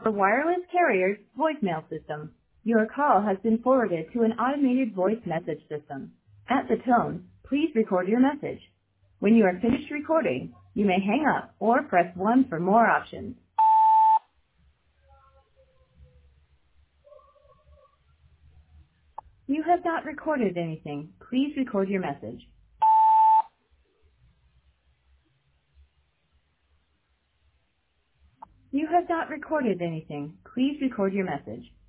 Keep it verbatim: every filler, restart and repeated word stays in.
For wireless carrier's voicemail system, your call has been forwarded to an automated voice message system. At the tone, please record your message. When you are finished recording, you may hang up or press one for more options. You have not recorded anything. Please record your message. You have not recorded anything. Please record your message.